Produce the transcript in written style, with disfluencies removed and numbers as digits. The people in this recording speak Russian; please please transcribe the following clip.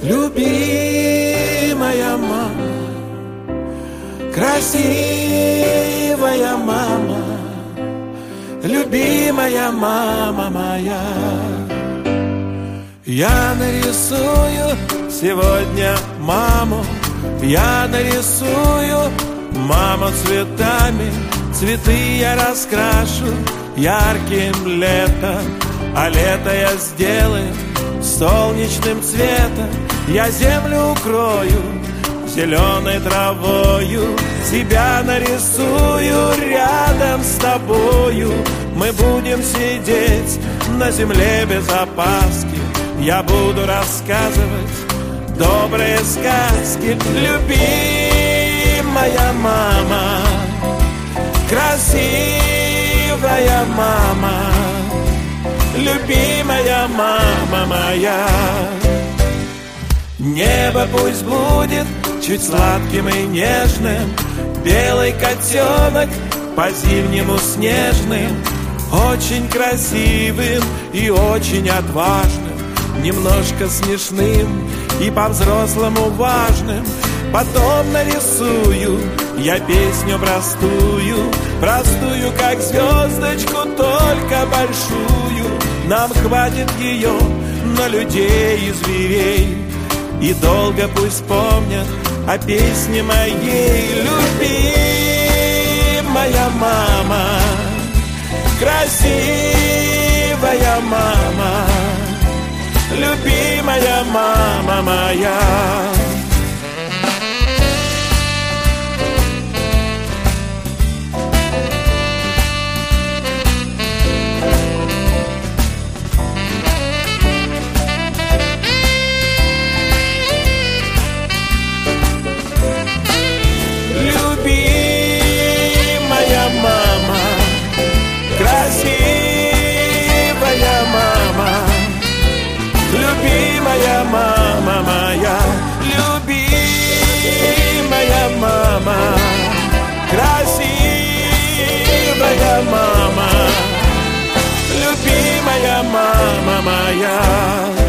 Любимая мама, красивая мама, любимая мама моя. Я нарисую сегодня маму, я нарисую маму цветами. Цветы я раскрашу ярким летом, а лето я сделаю солнечным цветом. Я землю укрою зеленой травою, себя нарисую рядом с тобою. Мы будем сидеть на земле без опаски, я буду рассказывать добрые сказки. Любимая мама, красивая мама, любимая мама моя. Небо пусть будет чуть сладким и нежным, белый котенок по-зимнему снежным, очень красивым и очень отважным, немножко смешным и по-взрослому важным. Потом нарисую я песню простую, простую, как звездочку, только большую. Нам хватит ее на людей и зверей, и долго пусть помнят о песне моей. Любимая мама, красивая мама, любимая мама моя. Любимая мама моя, любимая мама, красивая мама, любимая мама моя.